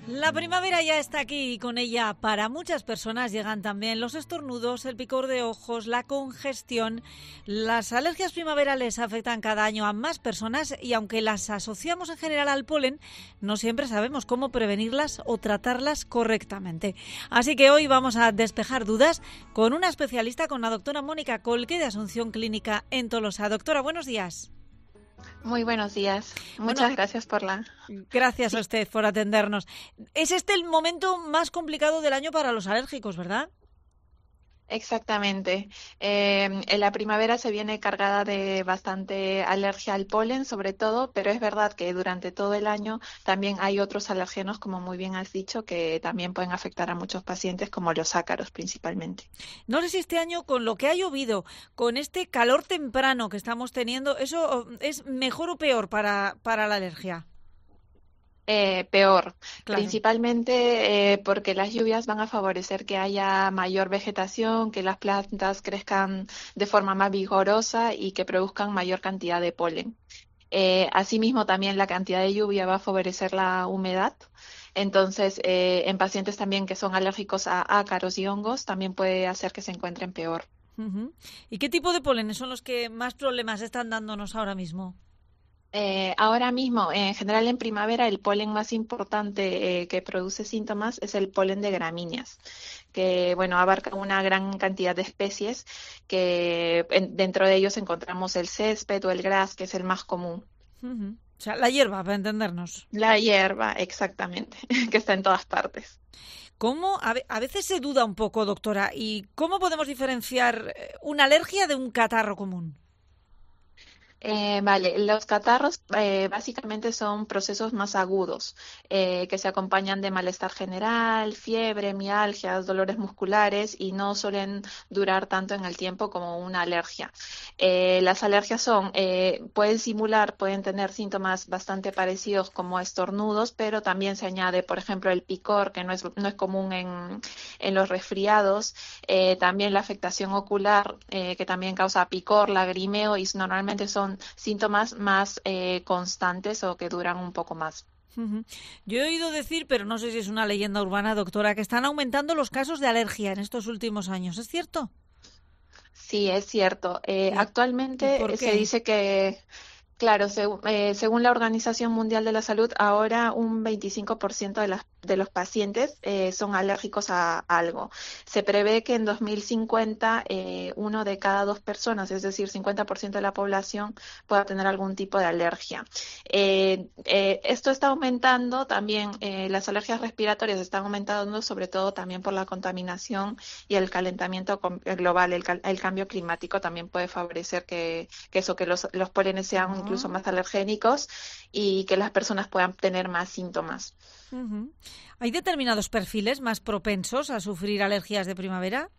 La primavera ya está aquí y con ella para muchas personas llegan también los estornudos, el picor de ojos, la congestión. Las alergias primaverales afectan cada año a más personas y aunque las asociamos en general al polen, no siempre sabemos cómo prevenirlas o tratarlas correctamente. Así que hoy vamos a despejar dudas con una especialista, con la doctora Mónica Colque de Asunción Clínica en Tolosa. Doctora, buenos días. Muy buenos días. Muchas gracias por la... Gracias a usted por atendernos. Es este el momento más complicado del año para los alérgicos, ¿verdad? Exactamente. En la primavera se viene cargada de bastante alergia al polen, sobre todo, pero es verdad que durante todo el año también hay otros alergenos, como muy bien has dicho, que también pueden afectar a muchos pacientes, como los ácaros principalmente. No sé si este año, con lo que ha llovido, con este calor temprano que estamos teniendo, ¿eso es mejor o peor para la alergia? Peor, Claro. principalmente porque las lluvias van a favorecer que haya mayor vegetación, que las plantas crezcan de forma más vigorosa y que produzcan mayor cantidad de polen. Asimismo, también la cantidad de lluvia va a favorecer la humedad. Entonces, en pacientes también que son alérgicos a ácaros y hongos, también puede hacer que se encuentren peor. Uh-huh. ¿Y qué tipo de polenes son los que más problemas están dándonos ahora mismo? Ahora mismo, en general en primavera, el polen más importante que produce síntomas es el polen de gramíneas, que bueno, abarca una gran cantidad de especies que dentro de ellos encontramos el césped o el gras, que es el más común. Uh-huh. O sea, la hierba, para entendernos. La hierba, exactamente, que está en todas partes. ¿Cómo? A veces se duda un poco, doctora, ¿y cómo podemos diferenciar una alergia de un catarro común? Vale, los catarros básicamente son procesos más agudos que se acompañan de malestar general, fiebre, mialgias, dolores musculares y no suelen durar tanto en el tiempo como una alergia. Las alergias pueden simular, pueden tener síntomas bastante parecidos como estornudos, pero también se añade, por ejemplo, el picor, que no es común en los resfriados, también la afectación ocular, que también causa picor, lagrimeo y normalmente son síntomas más constantes o que duran un poco más. Uh-huh. Yo he oído decir, pero no sé si es una leyenda urbana, doctora, que están aumentando los casos de alergia en estos últimos años. ¿Es cierto? Sí, es cierto. ¿Y por Actualmente se qué? dice que, claro, según la Organización Mundial de la Salud, ahora un 25% de los pacientes son alérgicos a algo. Se prevé que en 2050 uno de cada dos personas, es decir, 50% de la población, pueda tener algún tipo de alergia. Esto está aumentando también, las alergias respiratorias están aumentando, sobre todo también por la contaminación y el calentamiento global, el cambio climático también puede favorecer que los polenes sean incluso más alergénicos y que las personas puedan tener más síntomas. Uh-huh. ¿Hay determinados perfiles más propensos a sufrir alergias de primavera?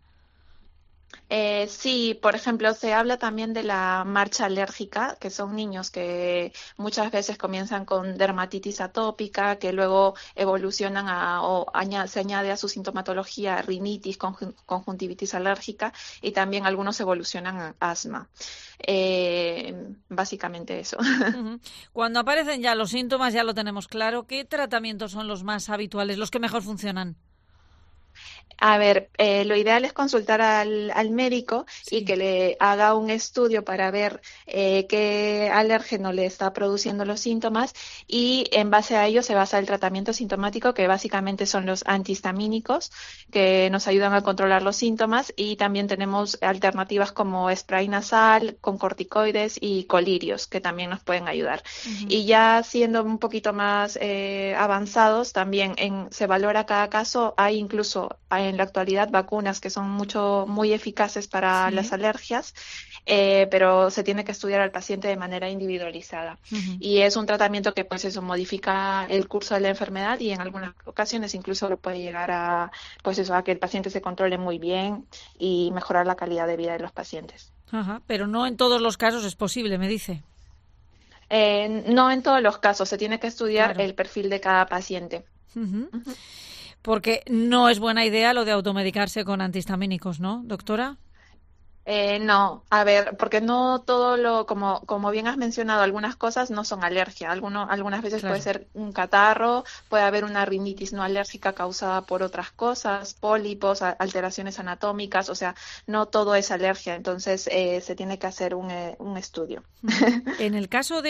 Sí, por ejemplo, se habla también de la marcha alérgica, que son niños que muchas veces comienzan con dermatitis atópica, que luego evolucionan se añade a su sintomatología rinitis, conjuntivitis alérgica y también algunos evolucionan a asma. Básicamente eso. Uh-huh. Cuando aparecen ya los síntomas, ya lo tenemos claro. ¿Qué tratamientos son los más habituales, los que mejor funcionan? A ver, lo ideal es consultar al médico y Sí. que le haga un estudio para ver qué alérgeno le está produciendo los síntomas y en base a ello se basa el tratamiento sintomático, que básicamente son los antihistamínicos que nos ayudan a controlar los síntomas, y también tenemos alternativas como spray nasal con corticoides y colirios que también nos pueden ayudar. Uh-huh. Y ya siendo un poquito más avanzados, también se valora cada caso. Hay incluso en la actualidad vacunas que son muy eficaces para las Sí. alergias, pero se tiene que estudiar al paciente de manera individualizada. Uh-huh. Y es un tratamiento que pues eso modifica el curso de la enfermedad y en algunas ocasiones incluso lo puede llegar pues eso, a que el paciente se controle muy bien y mejorar la calidad de vida de los pacientes. Ajá, pero no en todos los casos es posible, me dice. No en todos los casos, se tiene que estudiar Claro. el perfil de cada paciente. Uh-huh. Ujú. Porque no es buena idea lo de automedicarse con antihistamínicos, ¿no, doctora? No, a ver, porque no todo como bien has mencionado, algunas cosas no son alergia. Algunas veces puede Claro. ser un catarro, puede haber una rinitis no alérgica causada por otras cosas, pólipos, alteraciones anatómicas, o sea, no todo es alergia. Entonces, se tiene que hacer un estudio. Ujú. En el caso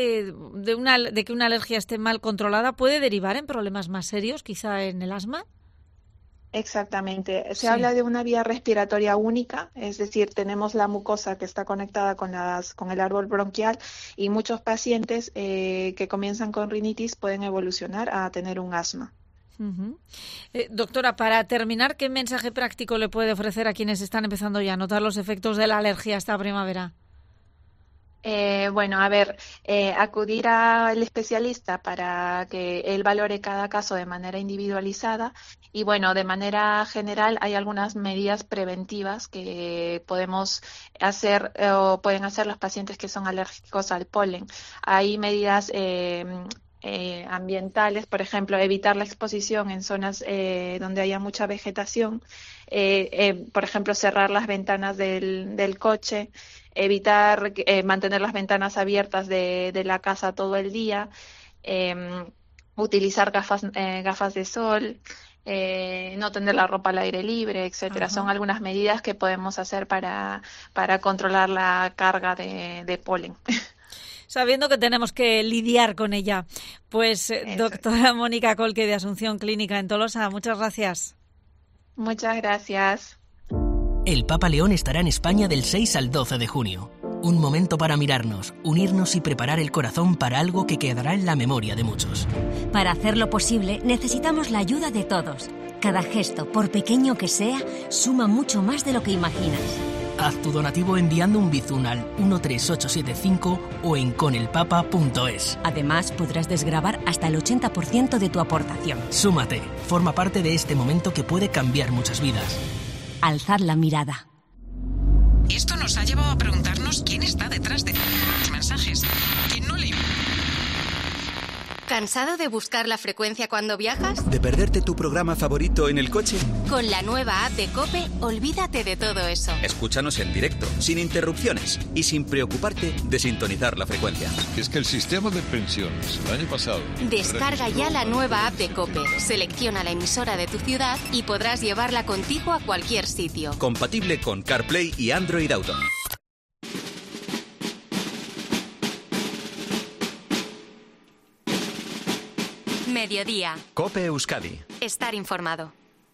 de que una alergia esté mal controlada, ¿puede derivar en problemas más serios, quizá en el asma? Exactamente. Se Sí. habla de una vía respiratoria única, es decir, tenemos la mucosa que está conectada con el árbol bronquial y muchos pacientes que comienzan con rinitis pueden evolucionar a tener un asma. Ujú. Doctora, para terminar, ¿qué mensaje práctico le puede ofrecer a quienes están empezando ya a notar los efectos de la alergia esta primavera? Bueno, a ver, acudir al especialista para que él valore cada caso de manera individualizada y bueno, de manera general hay algunas medidas preventivas que podemos hacer o pueden hacer los pacientes que son alérgicos al polen. Hay medidas ambientales, por ejemplo, evitar la exposición en zonas donde haya mucha vegetación, por ejemplo, cerrar las ventanas del coche, evitar mantener las ventanas abiertas de la casa todo el día, utilizar gafas de sol, no tener la ropa al aire libre, etcétera. Son Ajá. algunas medidas que podemos hacer para controlar la carga de polen. Sabiendo que tenemos que lidiar con ella. Pues, Eso. doctora Mónica Colque, de Asunción Clínica en Tolosa, muchas gracias. Muchas gracias. El Papa León estará en España del 6 al 12 de junio. Un momento para mirarnos, unirnos y preparar el corazón para algo que quedará en la memoria de muchos. Para hacerlo posible, necesitamos la ayuda de todos. Cada gesto, por pequeño que sea, suma mucho más de lo que imaginas. Haz tu donativo enviando un bizum al 13875 o en conelpapa.es. Además, podrás desgravar hasta el 80% de tu aportación. Súmate, forma parte de este momento que puede cambiar muchas vidas. Alzad la mirada. Esto nos ha llevado a preguntarnos quién está detrás de los mensajes. ¿Quién no le... ¿Cansado de buscar la frecuencia cuando viajas? ¿De perderte tu programa favorito en el coche? Con la nueva app de COPE, olvídate de todo eso. Escúchanos en directo, sin interrupciones y sin preocuparte de sintonizar la frecuencia. Es que el sistema de pensiones el año pasado... Descarga ya la nueva app de COPE, selecciona la emisora de tu ciudad y podrás llevarla contigo a cualquier sitio. Compatible con CarPlay y Android Auto. Mediodía. COPE Euskadi. Estar informado.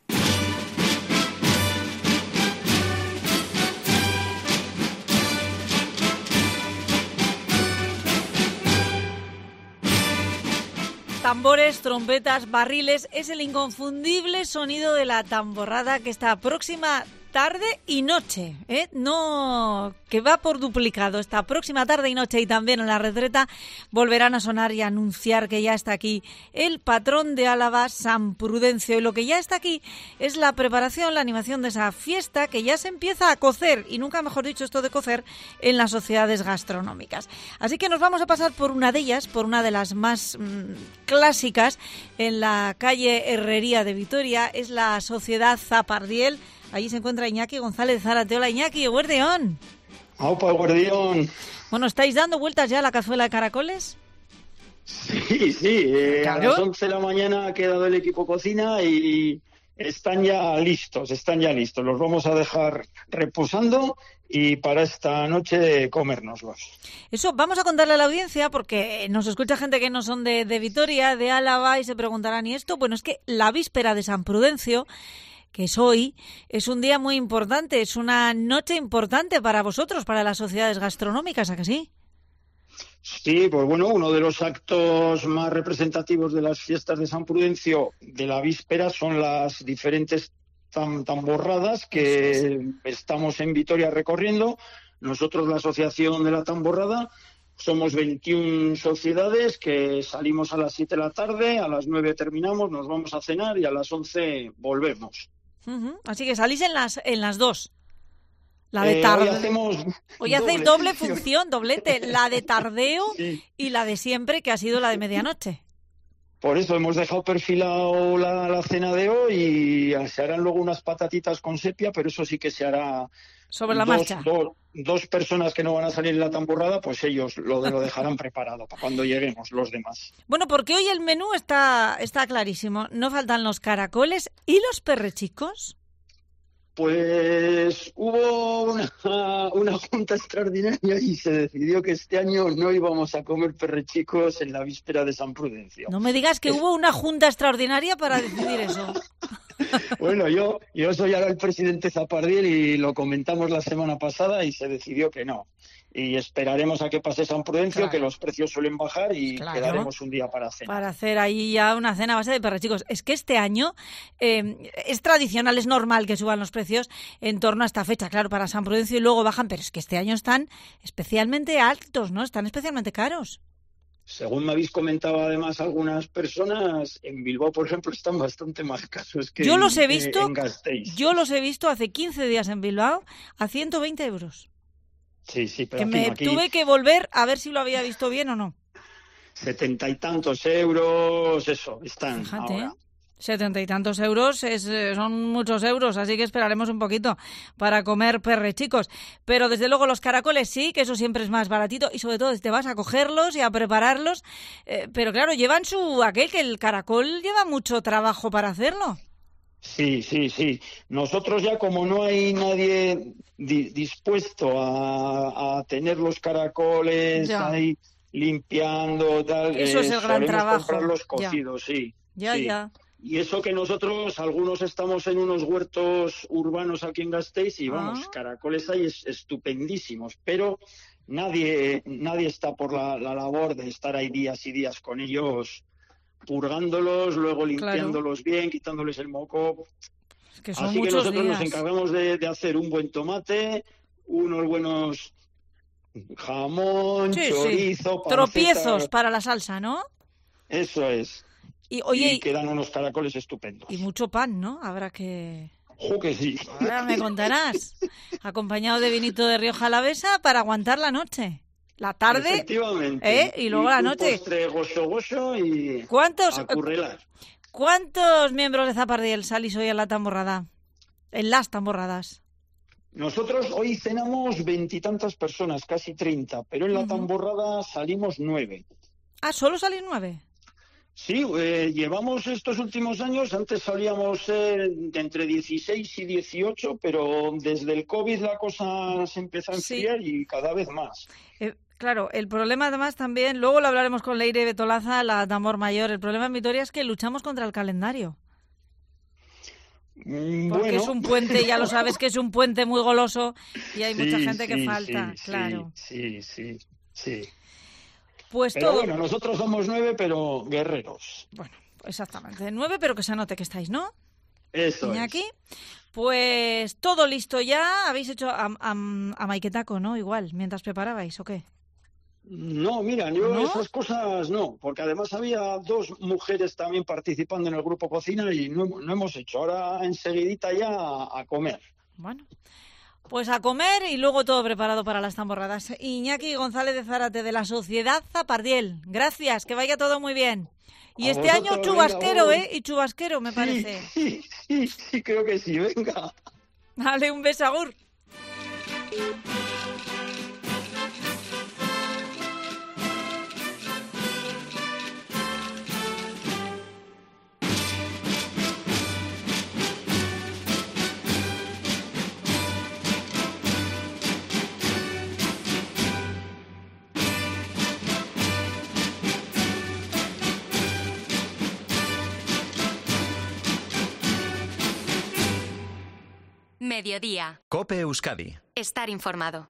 Tambores, trompetas, barriles, es el inconfundible sonido de la tamborrada que está próxima tarde y noche, no, que va por duplicado. Esta próxima tarde y noche y también en la retreta volverán a sonar y a anunciar que ya está aquí el patrón de Álava, San Prudencio. Y lo que ya está aquí es la preparación, la animación de esa fiesta que ya se empieza a cocer, y nunca mejor dicho esto de cocer, en las sociedades gastronómicas. Así que nos vamos a pasar por una de ellas, por una de las más clásicas, en la calle Herrería de Vitoria. Es la Sociedad Zapardiel. Allí se encuentra Iñaki González Zárate. Hola, Iñaki, Guardión. ¡Aupa, Guardión! Bueno, ¿estáis dando vueltas ya a la cazuela de caracoles? Sí. Claro. A las 11 de la mañana ha quedado el equipo cocina y están ya listos. Los vamos a dejar reposando y para esta noche comérnoslos. Eso, vamos a contarle a la audiencia, porque nos escucha gente que no son de Vitoria, de Álava, y se preguntarán, ¿y esto? Bueno, es que la víspera de San Prudencio, que es hoy, es un día muy importante, es una noche importante para vosotros, para las sociedades gastronómicas, ¿a que sí? Sí, pues bueno, uno de los actos más representativos de las fiestas de San Prudencio de la víspera son las diferentes tamborradas que estamos en Vitoria recorriendo. Nosotros, la Asociación de la Tamborrada, somos 21 sociedades que salimos a las 7 de la tarde, a las 9 terminamos, nos vamos a cenar y a las 11 volvemos. Uh-huh. Así que salís en las dos. La de tarde. Hoy hacéis doble función, doblete. La de tardeo, sí, y la de siempre, que ha sido la de medianoche. Por eso hemos dejado perfilado la cena de hoy y se harán luego unas patatitas con sepia, pero eso sí que se hará sobre la marcha. Dos personas que no van a salir en la tamborrada, pues ellos lo dejarán preparado para cuando lleguemos los demás. Bueno, porque hoy el menú está clarísimo. No faltan los caracoles y los perrechicos. Pues hubo una junta extraordinaria y se decidió que este año no íbamos a comer perrechicos en la víspera de San Prudencio. No me digas que hubo una junta extraordinaria para decidir eso. Bueno, yo soy ahora el presidente Zapardiel y lo comentamos la semana pasada y se decidió que no. Y esperaremos a que pase San Prudencio, claro, que los precios suelen bajar y claro, quedaremos un día para cenar. Para hacer ahí ya una cena a base de perrechicos. Es que este año es tradicional, es normal que suban los precios en torno a esta fecha, claro, para San Prudencio y luego bajan, pero es que este año están especialmente altos, ¿no? Están especialmente caros. Según me habéis comentado además algunas personas, en Bilbao, por ejemplo, están bastante más caros que en Gasteiz. Yo los he visto hace 15 días en Bilbao a 120 euros. Sí, pero que me tuve que volver a ver si lo había visto bien o no. 70 y tantos euros, eso, están. Fíjate, ahora. 70 y tantos euros son muchos euros, así que esperaremos un poquito para comer perrechicos. Pero desde luego los caracoles sí, que eso siempre es más baratito y sobre todo te vas a cogerlos y a prepararlos. Pero claro, llevan que el caracol lleva mucho trabajo para hacerlo. Sí. Nosotros ya como no hay nadie dispuesto a tener los caracoles ahí limpiando, tal, eso es el gran trabajo. Comprarlos cocidos, sí. Ya. Y eso que nosotros, algunos estamos en unos huertos urbanos aquí en Gasteiz y vamos, caracoles hay estupendísimos, pero nadie está por la labor de estar ahí días y días con ellos, purgándolos, luego limpiándolos bien, quitándoles el moco. Que son así que muchos nosotros días. Nos encargamos de hacer un buen tomate, unos buenos jamón, chorizo, panceta. Tropiezos para la salsa, ¿no? Eso es. Y quedan unos caracoles estupendos. Y mucho pan, ¿no? Habrá que... ¡Jo, que sí! Ahora me contarás. Acompañado de vinito de Rioja Alavesa para aguantar la noche. La tarde. Efectivamente. Y luego la noche. Un postre gozo y a currelar. ¿Cuántos miembros de Zapardiel salís hoy en la tamborrada? En las tamborradas. Nosotros hoy cenamos 20 y tantas personas, casi 30, pero en la tamborrada salimos 9. Ah, ¿solo salís 9? Sí, llevamos estos últimos años, antes salíamos de entre 16 y 18, pero desde el COVID la cosa se empezó a enfriar y cada vez más. Claro, el problema además también, luego lo hablaremos con Leire Betolaza, la tambor mayor, el problema en Vitoria es que luchamos contra el calendario. Porque es un puente, ya lo sabes que es un puente muy goloso y hay mucha gente que falta, claro. Sí. Pues pero bueno, nosotros somos 9, pero guerreros. Bueno, exactamente, 9, pero que se note que estáis, ¿no? Eso Iñaki. es. Pues todo listo ya, habéis hecho a Maiketako, ¿no? Igual, mientras preparabais, ¿o qué? No, mira, yo esas cosas no, porque además había 2 mujeres también participando en el grupo cocina y no hemos hecho. Ahora enseguidita ya a comer. Bueno, pues a comer y luego todo preparado para las tamborradas. Iñaki González de Zárate, de la Sociedad Zapardiel. Gracias, que vaya todo muy bien. Y este año chubasquero, venga, y chubasquero, me parece. Sí, creo que sí, venga. Dale, un beso, agur. Mediodía. COPE Euskadi. Estar informado.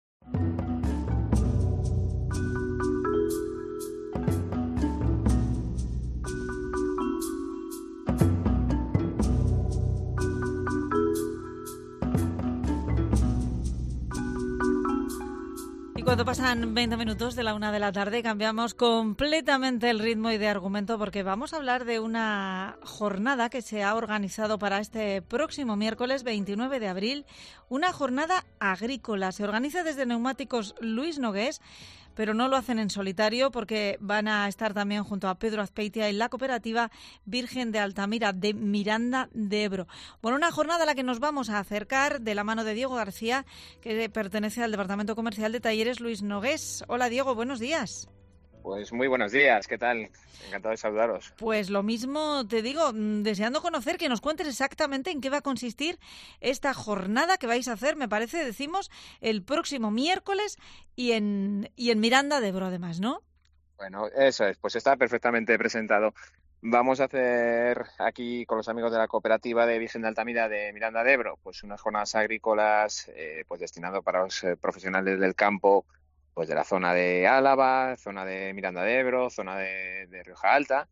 Y cuando pasan 20 minutos de la 1 de la tarde cambiamos completamente el ritmo y de argumento porque vamos a hablar de una jornada que se ha organizado para este próximo miércoles 29 de abril, una jornada agrícola. Se organiza desde Neumáticos Luis Nogués pero no lo hacen en solitario porque van a estar también junto a Pedro Azpeitia en la cooperativa Virgen de Altamira de Miranda de Ebro. Bueno, una jornada a la que nos vamos a acercar de la mano de Diego García, que pertenece al Departamento Comercial de Talleres Luis Nogués. Hola Diego, buenos días. Pues muy buenos días, ¿qué tal? Encantado de saludaros. Pues lo mismo te digo, deseando conocer, que nos cuentes exactamente en qué va a consistir esta jornada que vais a hacer, me parece, decimos, el próximo miércoles y en Miranda de Ebro además, ¿no? Bueno, eso es, pues está perfectamente presentado. Vamos a hacer aquí con los amigos de la cooperativa de Virgen de Altamira de Miranda de Ebro, pues unas jornadas agrícolas pues destinado para los profesionales del campo, pues de la zona de Álava, zona de Miranda de Ebro, zona de Rioja Alta,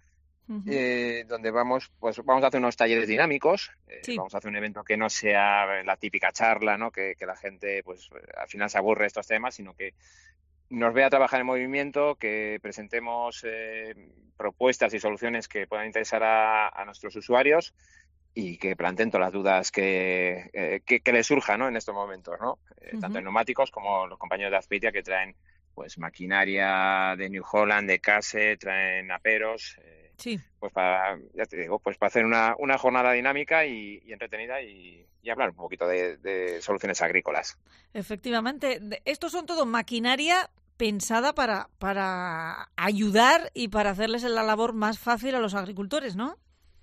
donde vamos a hacer unos talleres dinámicos, sí. Vamos a hacer un evento que no sea la típica charla, ¿no? Que la gente pues al final se aburre de estos temas, sino que nos vea trabajar en movimiento, que presentemos propuestas y soluciones que puedan interesar a nuestros usuarios y que planteen todas las dudas que les surjan, ¿no? En estos momentos, ¿no? Tanto en neumáticos como los compañeros de Azpeitia, que traen pues maquinaria de New Holland, de Case, traen aperos, sí. Pues para, ya te digo, pues para hacer una jornada dinámica y entretenida y hablar un poquito de soluciones agrícolas. Efectivamente, estos son todo maquinaria pensada para ayudar y para hacerles la labor más fácil a los agricultores, ¿no?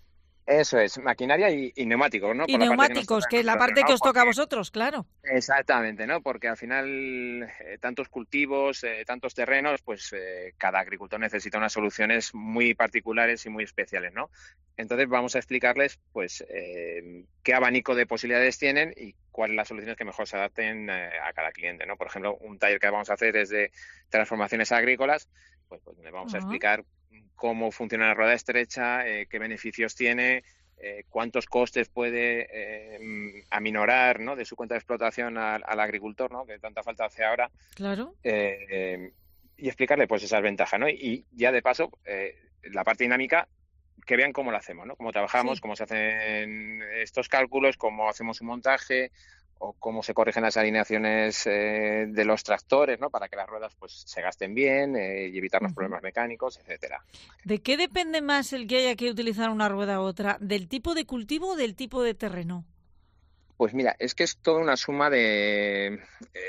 Eso es, maquinaria y neumáticos, ¿no? Y neumáticos, que es la parte que os toca a vosotros, claro. Exactamente, ¿no? Porque al final tantos cultivos, tantos terrenos, pues cada agricultor necesita unas soluciones muy particulares y muy especiales, ¿no? Entonces vamos a explicarles, pues, qué abanico de posibilidades tienen y cuáles las soluciones que mejor se adapten a cada cliente, ¿no? Por ejemplo, un taller que vamos a hacer es de transformaciones agrícolas, pues le vamos a explicar cómo funciona la rueda estrecha, qué beneficios tiene, cuántos costes puede aminorar, ¿no? De su cuenta de explotación al agricultor, ¿no? Que tanta falta hace ahora. Claro. Y explicarle pues esas ventajas, ¿no? Y ya de paso, la parte dinámica, que vean cómo lo hacemos, ¿no? Cómo trabajamos, sí. Cómo se hacen estos cálculos, cómo hacemos un montaje o cómo se corrigen las alineaciones de los tractores, ¿no? Para que las ruedas pues se gasten bien y evitar los problemas mecánicos, etcétera. ¿De qué depende más el que haya que utilizar una rueda u otra? ¿Del tipo de cultivo o del tipo de terreno? Pues mira, es que es toda una suma de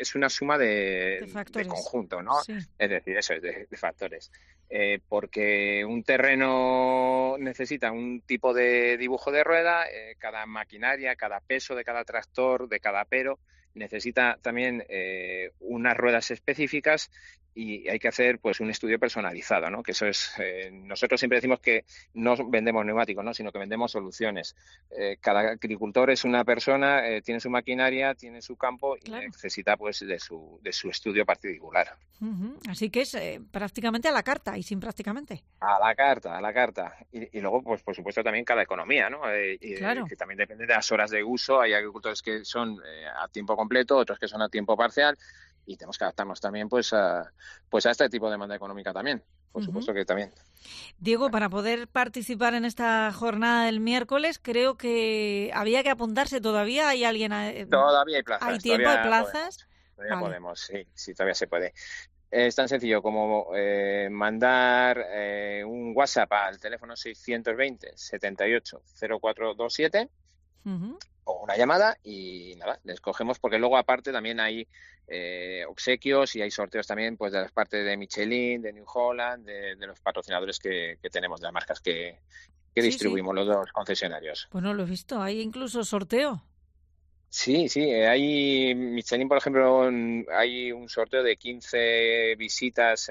factores, de conjunto, ¿no? Sí. Es decir, eso es de factores. Porque un terreno necesita un tipo de dibujo de rueda, cada maquinaria, cada peso de cada tractor, de cada apero, necesita también unas ruedas específicas y hay que hacer pues un estudio personalizado, ¿no? Que eso es, nosotros siempre decimos que no vendemos neumáticos, ¿no? Sino que vendemos soluciones. Cada agricultor es una persona, tiene su maquinaria, tiene su campo y claro. Necesita pues de su estudio particular. Así que es prácticamente a la carta y sin prácticamente. A la carta. Y luego, pues por supuesto, también cada economía, ¿no? Claro. Que también depende de las horas de uso. Hay agricultores que son a tiempo completo, otros que son a tiempo parcial. Y tenemos que adaptarnos también pues a este tipo de demanda económica también. Por supuesto que también. Diego, para poder participar en esta jornada del miércoles, creo que había que apuntarse. ¿Todavía hay alguien? Todavía hay plazas. ¿Hay tiempo? ¿Hay plazas? Todavía podemos, sí, todavía se puede. Es tan sencillo como mandar un WhatsApp al teléfono 620 78 0427 o una llamada y nada, les cogemos porque luego aparte también hay obsequios y hay sorteos también pues de las partes de Michelin, de New Holland, de los patrocinadores que tenemos, de las marcas que distribuimos los dos concesionarios. Pues no lo he visto, hay incluso sorteo. Sí, hay Michelin, por ejemplo, hay un sorteo de 15 visitas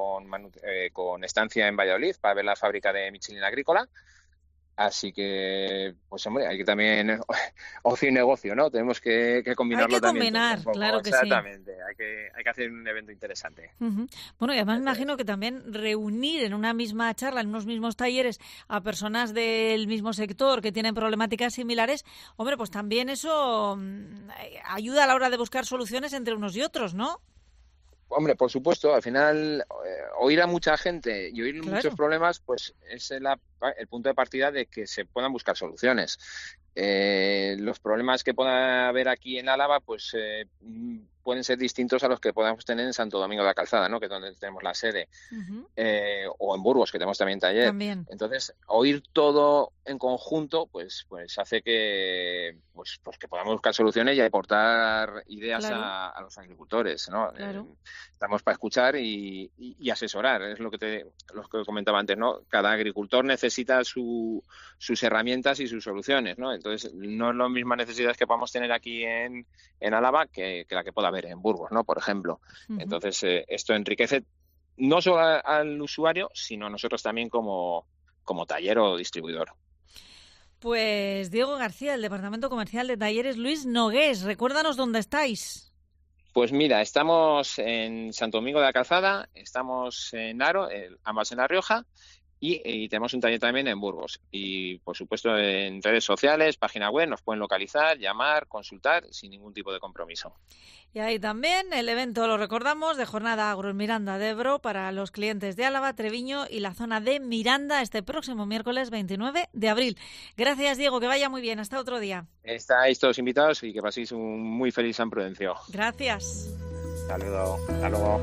con estancia en Valladolid para ver la fábrica de Michelin agrícola. Así que, pues hombre, hay que también ocio y negocio, ¿no? Tenemos que combinarlo también. Hay que combinar, claro que exactamente. Sí. Hay que hacer un evento interesante. Bueno, y además me imagino que también reunir en una misma charla, en unos mismos talleres, a personas del mismo sector que tienen problemáticas similares, hombre, pues también eso ayuda a la hora de buscar soluciones entre unos y otros, ¿no? Hombre, por supuesto, al final oír a mucha gente y oír muchos problemas, pues es el punto de partida de que se puedan buscar soluciones. Los problemas que pueda haber aquí en Álava, pues pueden ser distintos a los que podamos tener en Santo Domingo de la Calzada, ¿no? Que es donde tenemos la sede, o en Burgos, que tenemos también taller. Entonces, oír todo en conjunto, pues hace que que podamos buscar soluciones y aportar ideas a los agricultores, ¿no? Estamos para escuchar y asesorar, es lo que comentaba antes, ¿no? Cada agricultor necesita sus herramientas y sus soluciones, ¿no? Entonces, no es las mismas necesidades que podamos tener aquí en Álava que la que pueda haber en Burgos, ¿no? Por ejemplo. Entonces, esto enriquece no solo al usuario, sino a nosotros también como taller o distribuidor. Pues Diego García, del Departamento Comercial de Talleres Luis Nogués, recuérdanos dónde estáis. Pues mira, estamos en Santo Domingo de la Calzada, estamos en Haro, ambas en La Rioja, y tenemos un taller también en Burgos. Y, por supuesto, en redes sociales, página web, nos pueden localizar, llamar, consultar, sin ningún tipo de compromiso. Y ahí también el evento, lo recordamos, de Jornada Agro en Miranda de Ebro para los clientes de Álava, Treviño y la zona de Miranda este próximo miércoles 29 de abril. Gracias, Diego, que vaya muy bien. Hasta otro día. Estáis todos invitados y que paséis un muy feliz San Prudencio. Gracias. Saludos. Hasta luego.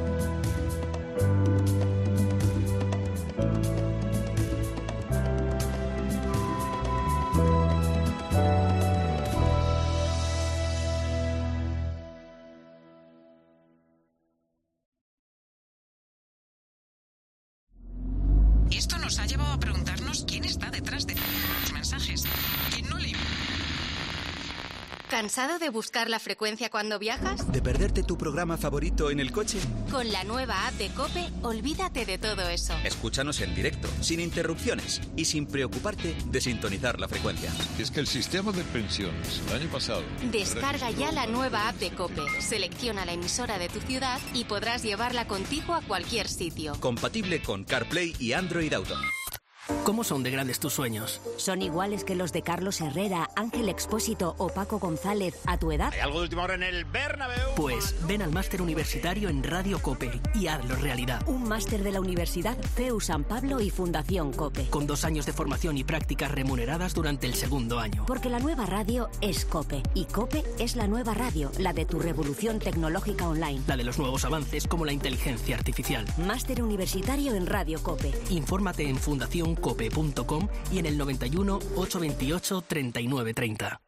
Esto nos ha llevado a preguntarnos quién está detrás de los mensajes. ¿Quién no le... ¿Cansado de buscar la frecuencia cuando viajas? ¿De perderte tu programa favorito en el coche? Con la nueva app de COPE, olvídate de todo eso. Escúchanos en directo, sin interrupciones y sin preocuparte de sintonizar la frecuencia. Es que el sistema de pensiones el año pasado... Descarga ya la nueva app de COPE, selecciona la emisora de tu ciudad y podrás llevarla contigo a cualquier sitio. Compatible con CarPlay y Android Auto. ¿Cómo son de grandes tus sueños? ¿Son iguales que los de Carlos Herrera, Ángel Expósito o Paco González a tu edad? ¿Hay algo de última hora en el Bernabéu? Pues ven al máster universitario en Radio COPE y hazlo realidad. Un máster de la Universidad CEU San Pablo y Fundación COPE. Con 2 años de formación y prácticas remuneradas durante el segundo año. Porque la nueva radio es COPE y COPE es la nueva radio, la de tu revolución tecnológica online. La de los nuevos avances como la inteligencia artificial. Máster universitario en Radio COPE. Infórmate en fundacioncope.com y en el 91 828 3930.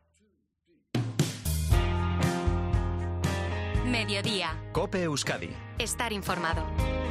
Mediodía. COPE Euskadi. Estar informado.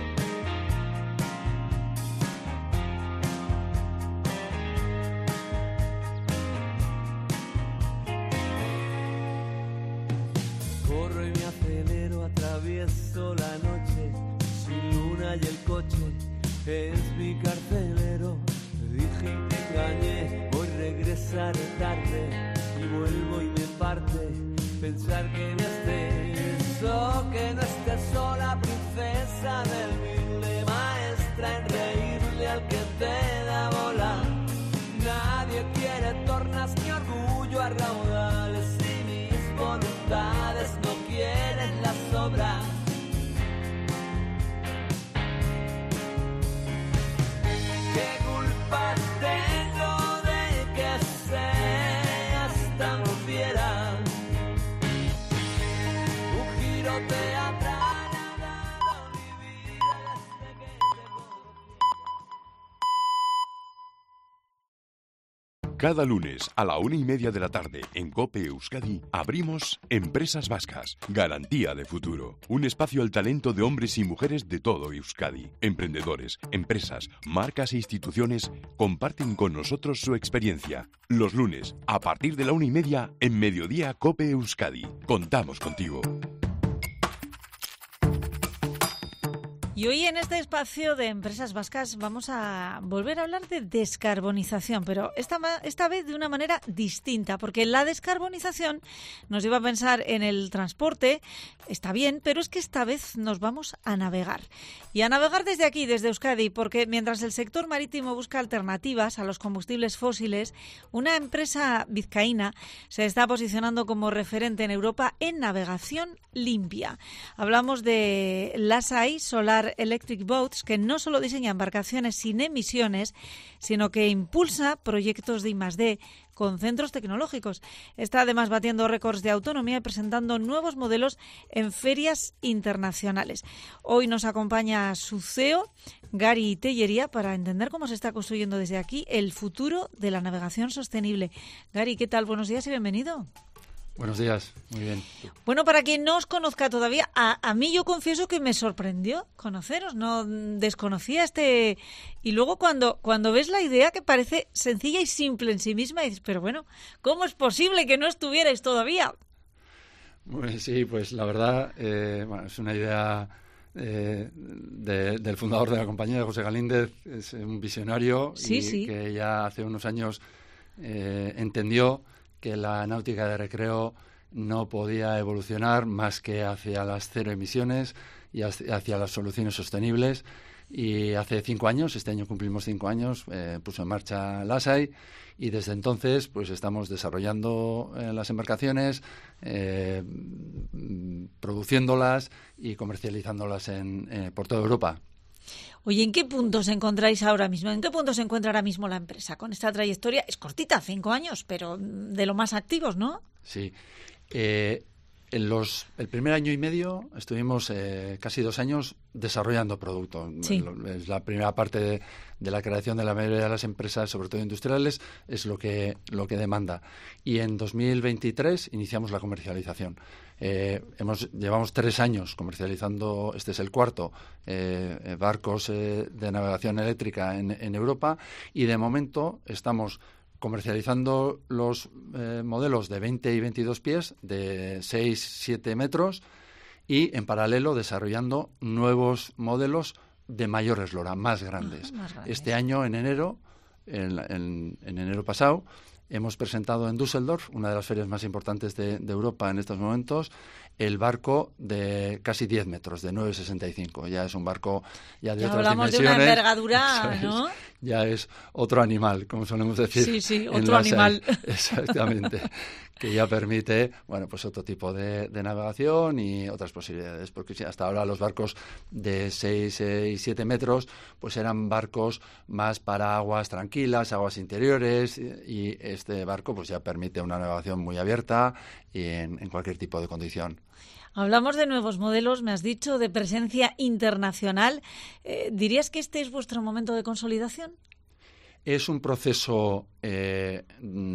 Corro y me acelero, atravieso la noche, sin luna y el coche es mi carcelero. Te dije y te engañé, hoy regresaré tarde y vuelvo y me parte pensar que no estés, o que no estés sola, princesa del humilde, maestra en reírle al que te da bola. Nadie quiere tornas ni orgullo a raudales y mis voluntades no quieren las obras. ¿Qué culpa tengo de que seas tan fiera? Un giro teatral ha dado mi vida desde que te conocí. Cada lunes a la 1:30 de la tarde en COPE Euskadi abrimos Empresas Vascas, garantía de futuro. Un espacio al talento de hombres y mujeres de todo Euskadi. Emprendedores, empresas, marcas e instituciones comparten con nosotros su experiencia. Los lunes, a partir de la 1:30 en Mediodía COPE Euskadi. Contamos contigo. Y hoy en este espacio de Empresas Vascas vamos a volver a hablar de descarbonización, pero esta vez de una manera distinta, porque la descarbonización nos lleva a pensar en el transporte, está bien, pero es que esta vez nos vamos a navegar. Y a navegar desde aquí, desde Euskadi, porque mientras el sector marítimo busca alternativas a los combustibles fósiles, una empresa vizcaína se está posicionando como referente en Europa en navegación limpia. Hablamos de Lasai Solar Solar Electric Boats, que no solo diseña embarcaciones sin emisiones, sino que impulsa proyectos de I+D con centros tecnológicos. Está además batiendo récords de autonomía y presentando nuevos modelos en ferias internacionales. Hoy nos acompaña su CEO, Gary Tellería, para entender cómo se está construyendo desde aquí el futuro de la navegación sostenible. Gary, ¿qué tal? Buenos días y bienvenido. Buenos días, muy bien. Bueno, para quien no os conozca todavía, a mí yo confieso que me sorprendió conoceros, no desconocía y luego cuando ves la idea que parece sencilla y simple en sí misma, dices, pero bueno, ¿cómo es posible que no estuvierais todavía? Pues sí, pues la verdad, es una idea del fundador de la compañía, de José Galíndez, es un visionario que ya hace unos años entendió que la náutica de recreo no podía evolucionar más que hacia las cero emisiones y hacia las soluciones sostenibles. Y hace 5 años, este año cumplimos 5 años, puso en marcha LASAI y desde entonces pues estamos desarrollando las embarcaciones, produciéndolas y comercializándolas por toda Europa. Oye, ¿en qué punto se encontráis ahora mismo? ¿En qué punto se encuentra ahora mismo la empresa con esta trayectoria? Es cortita, 5 años, pero de lo más activos, ¿no? Sí. El primer año y medio estuvimos casi 2 años desarrollando producto. Sí. Es la primera parte de la creación de la mayoría de las empresas, sobre todo industriales, es lo que demanda. Y en 2023 iniciamos la comercialización. Llevamos 3 años comercializando, este es el 4º, barcos de navegación eléctrica en Europa, y de momento estamos comercializando los modelos de 20 y 22 pies, de 6-7 metros, y en paralelo desarrollando nuevos modelos de mayor eslora, más grandes. Este año, en enero, en enero pasado, hemos presentado en Düsseldorf, una de las ferias más importantes de Europa en estos momentos, el barco de casi 10 metros, de 9,65. Ya es un barco ya de otras dimensiones. Hablamos de una envergadura, ¿no? Ya es otro animal, como solemos decir. Sí, otro animal. Exactamente. Que ya permite, pues otro tipo de navegación y otras posibilidades. Porque hasta ahora los barcos de 6 y 7 metros, pues eran barcos más para aguas tranquilas, aguas interiores, y este barco pues ya permite una navegación muy abierta y en cualquier tipo de condición. Hablamos de nuevos modelos, me has dicho, de presencia internacional. ¿Dirías que este es vuestro momento de consolidación? Es un proceso de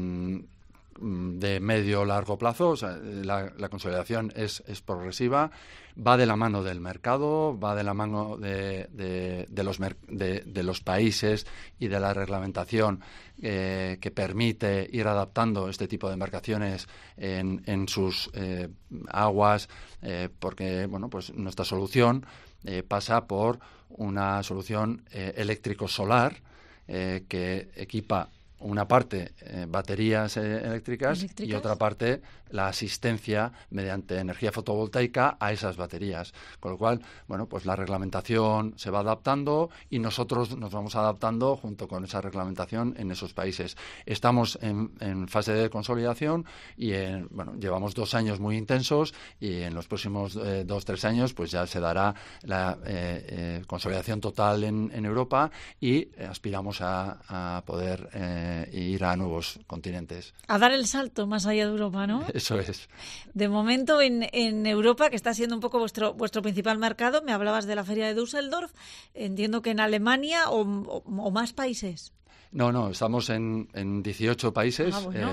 medio-largo plazo. O sea, la consolidación es progresiva, va de la mano del mercado, va de la mano de los países y de la reglamentación que permite ir adaptando este tipo de embarcaciones en sus aguas, porque pues nuestra solución pasa por una solución eléctrico-solar que equipa una parte baterías eléctricas y otra parte la asistencia mediante energía fotovoltaica a esas baterías. Con lo cual, pues la reglamentación se va adaptando y nosotros nos vamos adaptando junto con esa reglamentación en esos países. Estamos en fase de consolidación y llevamos 2 años muy intensos y en los próximos 2-3 años pues ya se dará la consolidación total en Europa y aspiramos a poder ir a nuevos continentes. A dar el salto más allá de Europa, ¿no? Eso es. De momento en Europa, que está siendo un poco vuestro principal mercado, me hablabas de la feria de Düsseldorf, entiendo que en Alemania o más países. No, estamos en 18 países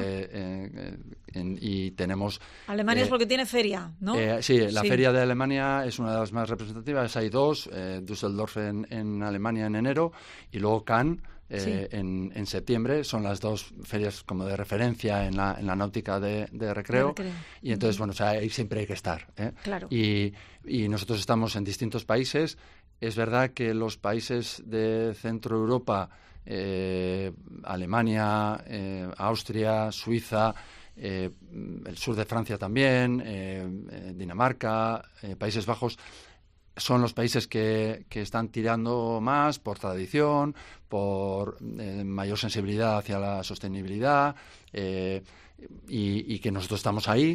y tenemos... Alemania es porque tiene feria, ¿no? Sí, la feria de Alemania es una de las más representativas. Hay 2, Düsseldorf en Alemania en enero y luego Cannes en septiembre. Son las 2 ferias como de referencia en la náutica de recreo. Y entonces, ahí siempre hay que estar. Claro. Y nosotros estamos en distintos países. Es verdad que los países de Centro Europa, Alemania, Austria, Suiza, el sur de Francia también, Dinamarca, Países Bajos, son los países que están tirando más por tradición, por mayor sensibilidad hacia la sostenibilidad, y que nosotros estamos ahí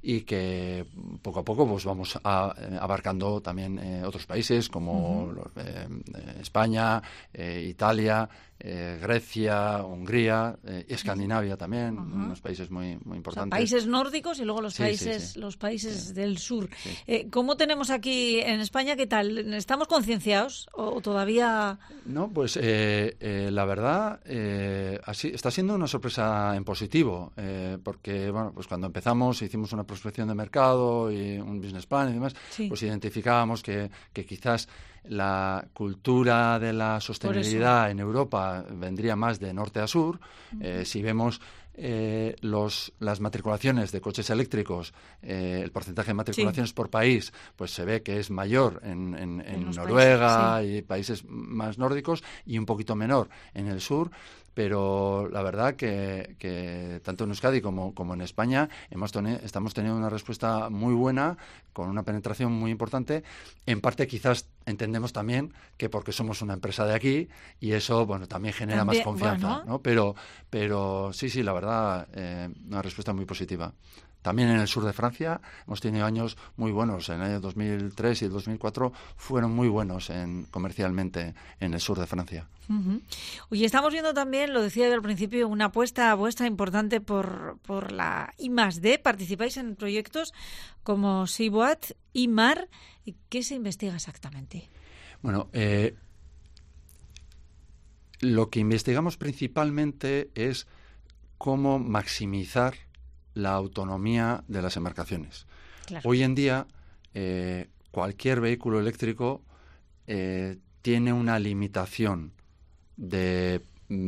y que poco a poco pues vamos abarcando también otros países como España, Italia, Grecia, Hungría, Escandinavia también, unos países muy importantes. O sea, países nórdicos y luego los países del sur. Sí. ¿Cómo tenemos aquí en España? ¿Qué tal? ¿Estamos concienciados o todavía...? No, pues la verdad así está siendo una sorpresa en positivo, porque bueno, pues cuando empezamos hicimos una prospección de mercado y un business plan y demás, pues identificábamos que quizás la cultura de la sostenibilidad en Europa vendría más de norte a sur. Si vemos las matriculaciones de coches eléctricos, el porcentaje de matriculaciones por país, pues se ve que es mayor en Noruega y países más nórdicos y un poquito menor en el sur. Pero la verdad que tanto en Euskadi como en España estamos teniendo una respuesta muy buena, con una penetración muy importante. En parte quizás entendemos también que porque somos una empresa de aquí y eso bueno también genera más confianza, ¿no? Pero sí, la verdad, una respuesta muy positiva. También en el sur de Francia hemos tenido años muy buenos. En el año 2003 y el 2004 fueron muy buenos comercialmente en el sur de Francia. Oye, estamos viendo también, lo decía yo al principio, una apuesta vuestra importante por la I+D. Participáis en proyectos como SeaWatt, IMAR. ¿Qué se investiga exactamente? Bueno, lo que investigamos principalmente es cómo maximizar la autonomía de las embarcaciones. Claro. Hoy en día, cualquier vehículo eléctrico tiene una limitación de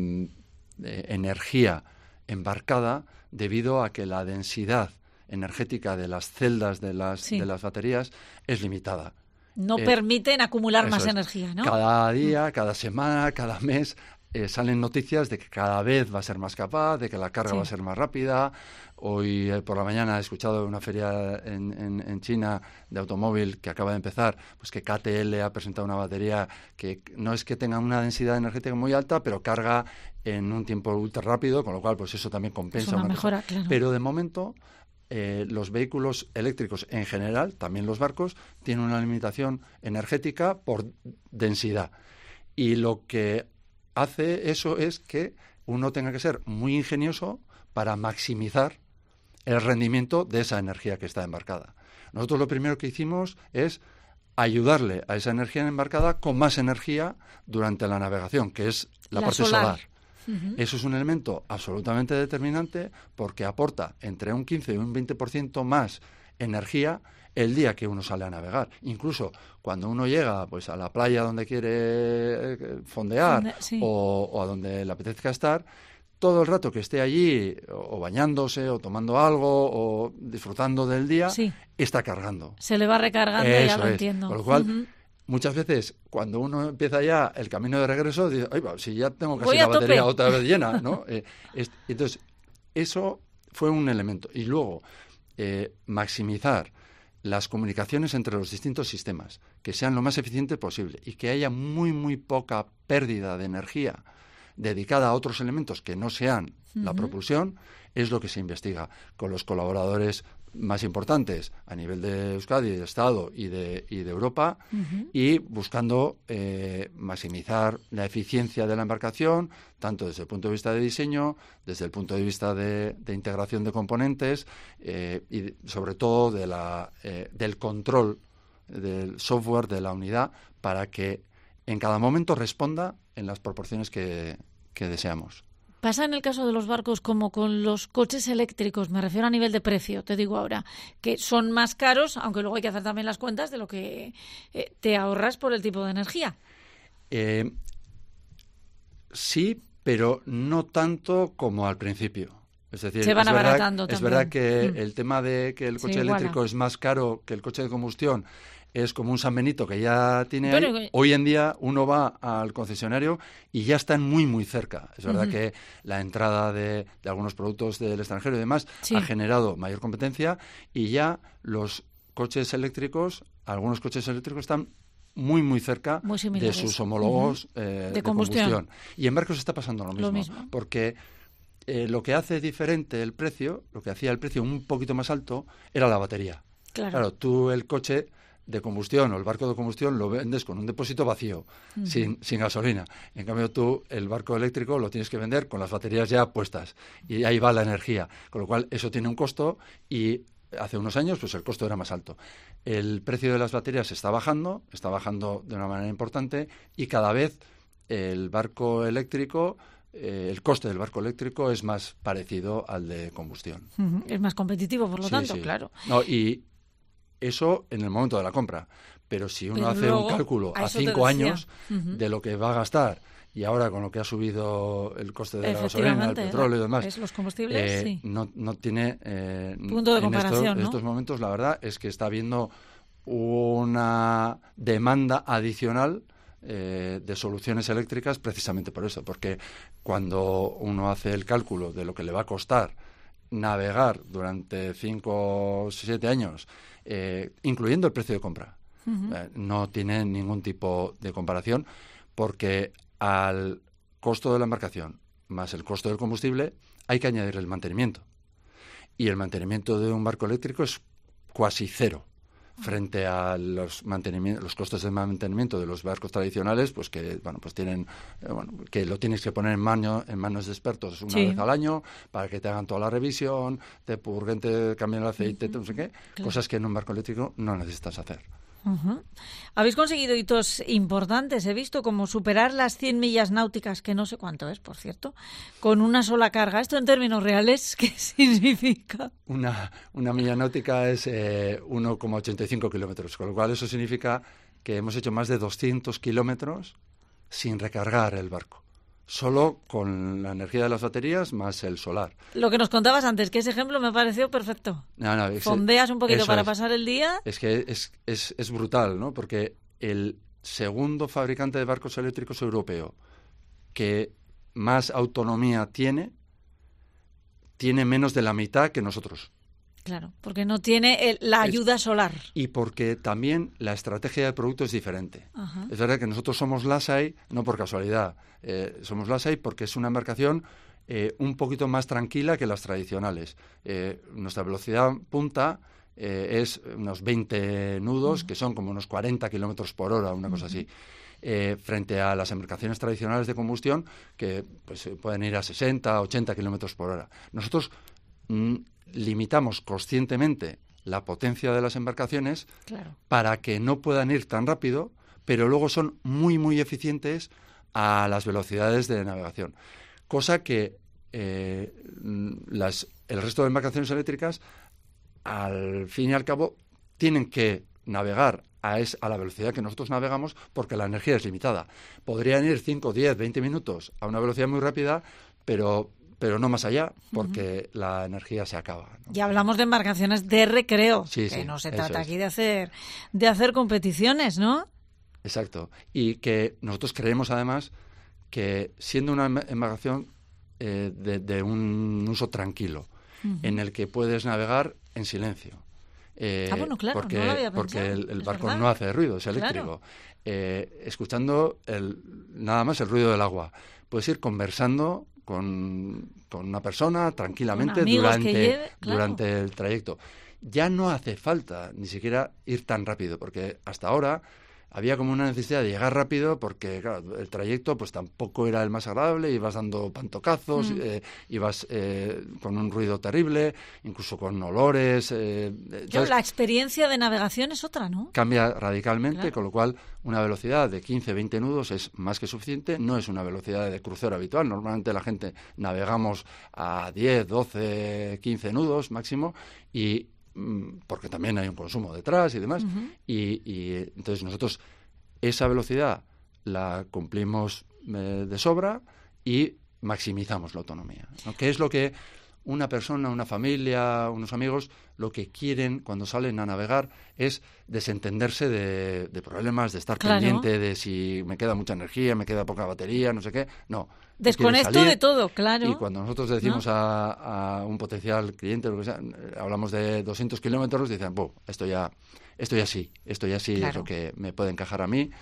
energía embarcada debido a que la densidad energética de las celdas de las baterías es limitada. No permiten acumular más energía, ¿no? Cada día, cada semana, cada mes salen noticias de que cada vez va a ser más capaz, de que la carga va a ser más rápida. Hoy por la mañana he escuchado de una feria en China de automóvil que acaba de empezar, pues que KTL ha presentado una batería que no es que tenga una densidad energética muy alta, pero carga en un tiempo ultra rápido, con lo cual pues eso también compensa. Es una mejora, claro. Pero de momento los vehículos eléctricos en general, también los barcos, tienen una limitación energética por densidad. Y lo que hace eso es que uno tenga que ser muy ingenioso para maximizar el rendimiento de esa energía que está embarcada. Nosotros lo primero que hicimos es ayudarle a esa energía embarcada con más energía durante la navegación, que es la parte solar. Eso es un elemento absolutamente determinante porque aporta entre un 15 y un 20% más energía el día que uno sale a navegar. Incluso cuando uno llega pues a la playa donde quiere fondear o a donde le apetezca estar, todo el rato que esté allí o bañándose o tomando algo o disfrutando del día, está cargando. Se le va recargando, ya lo entiendo. Con lo cual, muchas veces, cuando uno empieza ya el camino de regreso, dice, ay, si ya tengo casi la batería otra vez llena, ¿no? Entonces, eso fue un elemento. Y luego, maximizar las comunicaciones entre los distintos sistemas, que sean lo más eficientes posible y que haya muy, muy poca pérdida de energía dedicada a otros elementos que no sean la propulsión, es lo que se investiga con los colaboradores más importantes a nivel de Euskadi, de Estado y de Europa, y buscando maximizar la eficiencia de la embarcación, tanto desde el punto de vista de diseño, desde el punto de vista de integración de componentes y sobre todo del control del software de la unidad para que en cada momento responda en las proporciones que deseamos. ¿Pasa en el caso de los barcos como con los coches eléctricos? Me refiero a nivel de precio, te digo ahora, que son más caros, aunque luego hay que hacer también las cuentas de lo que te ahorras por el tipo de energía. Sí, pero no tanto como al principio. Es decir, se van abaratando también. Es verdad que el tema de que el coche eléctrico es más caro que el coche de combustión es como un San Benito que ya tiene ahí. Hoy en día uno va al concesionario y ya están muy, muy cerca. Es verdad que la entrada de algunos productos del extranjero y demás ha generado mayor competencia y ya los coches eléctricos, algunos coches eléctricos están muy, muy cerca de sus homólogos de combustión. Y en barcos está pasando lo mismo. Porque lo que hace diferente el precio, lo que hacía el precio un poquito más alto, era la batería. Claro, tú el coche de combustión o el barco de combustión lo vendes con un depósito vacío, sin gasolina. En cambio, tú el barco eléctrico lo tienes que vender con las baterías ya puestas y ahí va la energía. Con lo cual, eso tiene un costo y hace unos años pues el costo era más alto. El precio de las baterías está bajando de una manera importante y cada vez el barco eléctrico, el coste del barco eléctrico es más parecido al de combustión. Es más competitivo, por lo tanto, claro. No, y eso en el momento de la compra. Pero si uno hace un cálculo a 5 años de lo que va a gastar y ahora con lo que ha subido el coste de la gasolina, el petróleo y demás, los combustibles, no tiene punto de comparación, en estos momentos la verdad es que está habiendo una demanda adicional de soluciones eléctricas precisamente por eso, porque cuando uno hace el cálculo de lo que le va a costar navegar durante 5 o 7 años, incluyendo el precio de compra, no tiene ningún tipo de comparación, porque al costo de la embarcación más el costo del combustible hay que añadir el mantenimiento. Y el mantenimiento de un barco eléctrico es casi cero frente a los costos de mantenimiento de los barcos tradicionales, pues que tienen que lo tienes que poner en manos de expertos una vez al año para que te hagan toda la revisión, te purguen, te cambien el aceite, no sé qué, cosas que en un barco eléctrico no necesitas hacer. Habéis conseguido hitos importantes, he visto, como superar las 100 millas náuticas, que no sé cuánto es, por cierto, con una sola carga. ¿Esto en términos reales qué significa? Una milla náutica es 1,85 kilómetros, con lo cual eso significa que hemos hecho más de 200 kilómetros sin recargar el barco. Solo con la energía de las baterías más el solar. Lo que nos contabas antes, que ese ejemplo me pareció perfecto. Fondeas un poquito para pasar el día. Es que es brutal, ¿no? Porque el segundo fabricante de barcos eléctricos europeo que más autonomía tiene menos de la mitad que nosotros. Claro, porque no tiene la ayuda solar. Y porque también la estrategia de producto es diferente. Es verdad que nosotros somos Lasai, no por casualidad. Somos Lasai porque es una embarcación un poquito más tranquila que las tradicionales. Nuestra velocidad punta es unos 20 nudos, que son como unos 40 kilómetros por hora, una cosa así. Frente a las embarcaciones tradicionales de combustión, que pues, pueden ir a 60, 80 kilómetros por hora. Nosotros limitamos conscientemente la potencia de las embarcaciones para que no puedan ir tan rápido, pero luego son muy, muy eficientes a las velocidades de navegación. Cosa que el resto de embarcaciones eléctricas, al fin y al cabo, tienen que navegar a la velocidad que nosotros navegamos porque la energía es limitada. Podrían ir 5, 10, 20 minutos a una velocidad muy rápida, pero no más allá, porque la energía se acaba, ¿no? Ya hablamos de embarcaciones de recreo, que no se trata aquí de hacer competiciones, ¿no? Exacto. Y que nosotros creemos, además, que siendo una embarcación de un uso tranquilo, en el que puedes navegar en silencio, bueno, claro, porque, no lo había porque pensado. el barco no hace ruido, es eléctrico. Escuchando nada más el ruido del agua. Puedes ir conversando con una persona tranquilamente durante el trayecto. Ya no hace falta ni siquiera ir tan rápido, porque hasta ahora había como una necesidad de llegar rápido porque, claro, el trayecto pues tampoco era el más agradable, ibas dando pantocazos, ibas con un ruido terrible, incluso con olores. La experiencia de navegación es otra, ¿no? Cambia radicalmente, con lo cual una velocidad de 15-20 nudos es más que suficiente, no es una velocidad de crucero habitual. Normalmente la gente navegamos a 10, 12, 15 nudos máximo y porque también hay un consumo detrás y demás, y entonces nosotros esa velocidad la cumplimos de sobra y maximizamos la autonomía, ¿no? Que es lo que una persona, una familia, unos amigos, lo que quieren cuando salen a navegar es desentenderse de problemas, de estar pendiente de si me queda mucha energía, me queda poca batería, no sé qué. No. Desconecto de todo, claro. Y cuando nosotros decimos a un potencial cliente, lo que sea, hablamos de 200 kilómetros, dicen, esto ya sí es lo que me puede encajar a mí.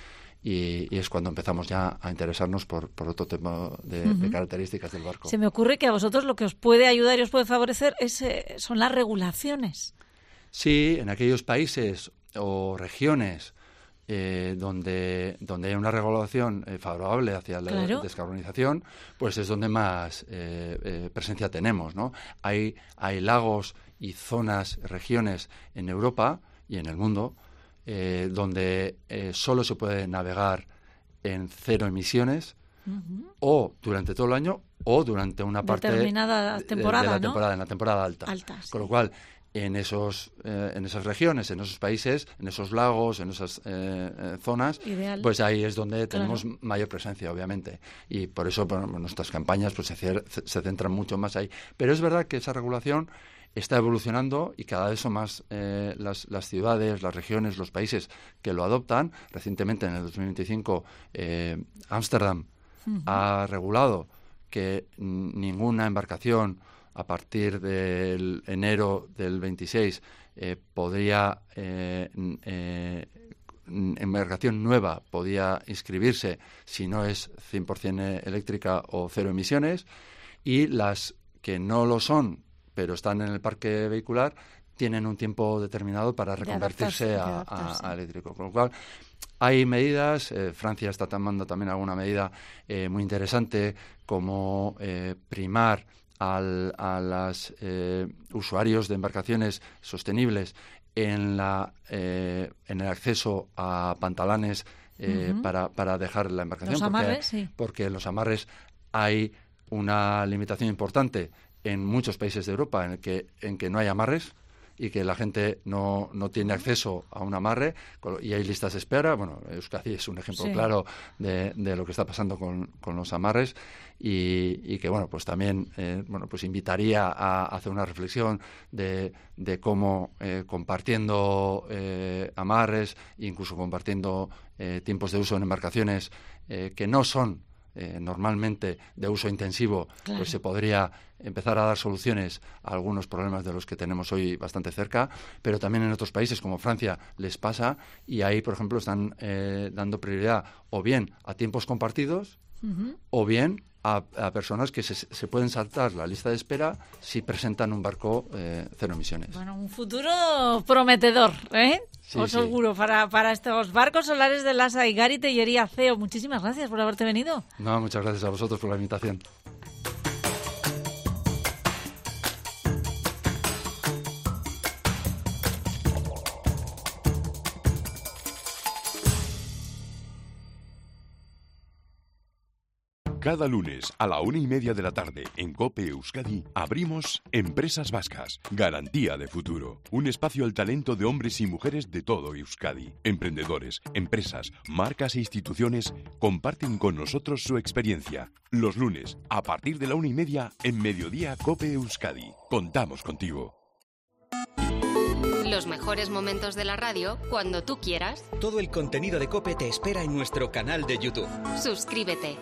y es cuando empezamos ya a interesarnos por otro tipo de características del barco. Se me ocurre que a vosotros lo que os puede ayudar y os puede favorecer son las regulaciones. Sí, en aquellos países o regiones donde hay una regulación favorable hacia la descarbonización, pues es donde más presencia tenemos, ¿no? Hay lagos y zonas, regiones en Europa y en el mundo donde solo se puede navegar en 0 emisiones o durante todo el año o durante una parte determinada temporada, de la ¿no? temporada, en la temporada alta. Sí. Con lo cual, en esas regiones, en esos países, en esos lagos, en esas zonas, pues ahí es donde tenemos mayor presencia, obviamente. Y por eso nuestras campañas pues se centran mucho más ahí. Pero es verdad que esa regulación está evolucionando y cada vez son más las ciudades, las regiones, los países que lo adoptan. Recientemente, en el 2025, Ámsterdam ha regulado que ninguna embarcación a partir del enero del 26 embarcación nueva podía inscribirse si no es 100% eléctrica o 0 emisiones, y las que no lo son pero están en el parque vehicular tienen un tiempo determinado para reconvertirse a eléctrico. Con lo cual, hay medidas, Francia está tomando también alguna medida muy interesante, como primar a los usuarios de embarcaciones sostenibles en el acceso a pantalanes para dejar la embarcación. Los amarres, porque en los amarres hay una limitación importante en muchos países de Europa en que no hay amarres y que la gente no tiene acceso a un amarre y hay listas de espera. Bueno, Euskadi es un ejemplo claro de lo que está pasando con los amarres y que, bueno, pues también pues invitaría a hacer una reflexión de cómo compartiendo amarres, incluso compartiendo tiempos de uso en embarcaciones que no son normalmente de uso intensivo, pues se podría empezar a dar soluciones a algunos problemas de los que tenemos hoy bastante cerca, pero también en otros países como Francia les pasa, y ahí, por ejemplo, están dando prioridad o bien a tiempos compartidos o bien a personas que se pueden saltar la lista de espera si presentan un barco 0 emisiones. Bueno, un futuro prometedor, seguro, para estos barcos solares de Lasa y Gari Tellería CEO. Muchísimas gracias por haberte venido. No, muchas gracias a vosotros por la invitación. Cada lunes a la 1:30 de la tarde en COPE Euskadi abrimos Empresas Vascas, garantía de futuro. Un espacio al talento de hombres y mujeres de todo Euskadi. Emprendedores, empresas, marcas e instituciones comparten con nosotros su experiencia. Los lunes, a partir de la 1:30 en Mediodía COPE Euskadi. Contamos contigo. Los mejores momentos de la radio cuando tú quieras. Todo el contenido de COPE te espera en nuestro canal de YouTube. Suscríbete.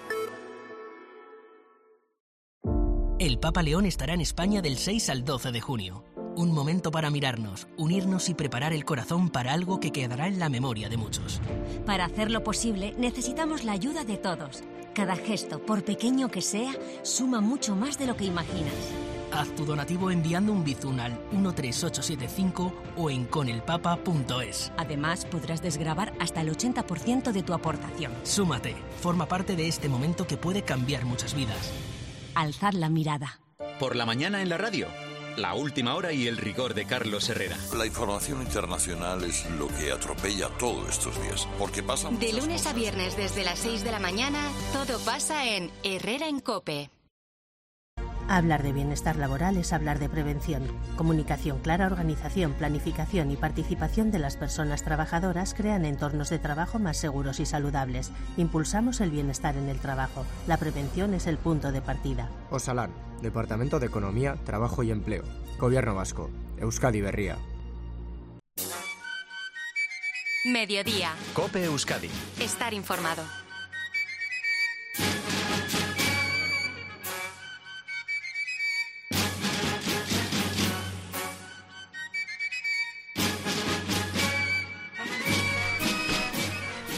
El Papa León estará en España del 6 al 12 de junio. Un momento para mirarnos, unirnos y preparar el corazón para algo que quedará en la memoria de muchos. Para hacerlo posible, necesitamos la ayuda de todos. Cada gesto, por pequeño que sea, suma mucho más de lo que imaginas. Haz tu donativo enviando un bizum al 13875 o en conelpapa.es. Además, podrás desgravar hasta el 80% de tu aportación. Súmate, forma parte de este momento que puede cambiar muchas vidas. Alzad la mirada. Por la mañana en la radio, la última hora y el rigor de Carlos Herrera. La información internacional es lo que atropella todo estos días, porque pasan de lunes a viernes desde las 6 de la mañana, todo pasa en Herrera en COPE. Hablar de bienestar laboral es hablar de prevención. Comunicación clara, organización, planificación y participación de las personas trabajadoras crean entornos de trabajo más seguros y saludables. Impulsamos el bienestar en el trabajo. La prevención es el punto de partida. Osalan, Departamento de Economía, Trabajo y Empleo. Gobierno Vasco. Euskadi Berria. Mediodía. COPE Euskadi. Estar informado.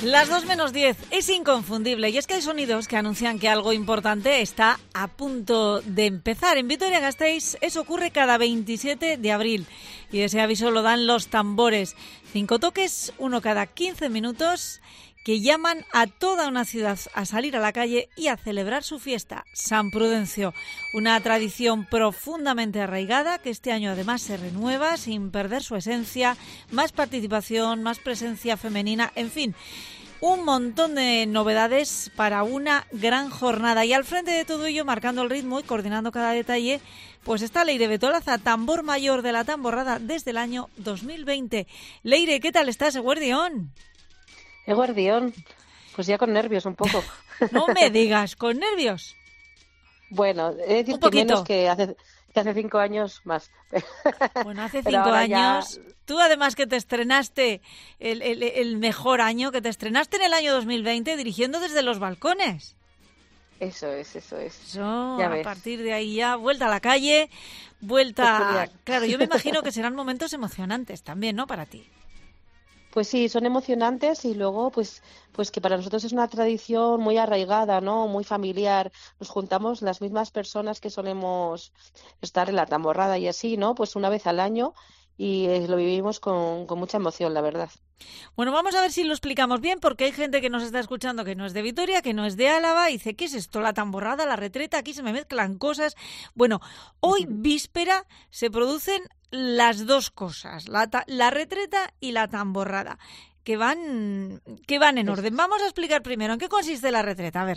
Las 2:10 es inconfundible y es que hay sonidos que anuncian que algo importante está a punto de empezar. En Vitoria-Gasteiz eso ocurre cada 27 de abril y ese aviso lo dan los tambores. 5 toques, uno cada 15 minutos, que llaman a toda una ciudad a salir a la calle y a celebrar su fiesta, San Prudencio. Una tradición profundamente arraigada que este año además se renueva sin perder su esencia, más participación, más presencia femenina, en fin, un montón de novedades para una gran jornada. Y al frente de todo ello, marcando el ritmo y coordinando cada detalle, pues está Leire Betolaza, tambor mayor de la tamborrada desde el año 2020. Leire, ¿qué tal estás, eguerdión? Eguerdión, pues ya con nervios un poco. No me digas, ¿con nervios? Bueno, he de decir que menos que hace 5 años más. Bueno, hace 5 años, ya... Tú además que te estrenaste el mejor año, que te estrenaste en el año 2020 dirigiendo desde los balcones. Eso es. Eso, ya ves. A partir de ahí ya, vuelta a la calle, vuelta... Claro, yo me imagino que serán momentos emocionantes también, ¿no?, para ti. Pues sí, son emocionantes y luego pues que para nosotros es una tradición muy arraigada, ¿no? Muy familiar. Nos juntamos las mismas personas que solemos estar en la tamborrada y así, ¿no? Pues una vez al año y lo vivimos con mucha emoción, la verdad. Bueno, vamos a ver si lo explicamos bien, porque hay gente que nos está escuchando que no es de Vitoria, que no es de Álava, y dice, ¿qué es esto? La tamborrada, la retreta, aquí se me mezclan cosas. Bueno, hoy víspera se producen las dos cosas, la retreta y la tamborrada, que van en orden. Vamos a explicar primero, ¿en qué consiste la retreta? A ver.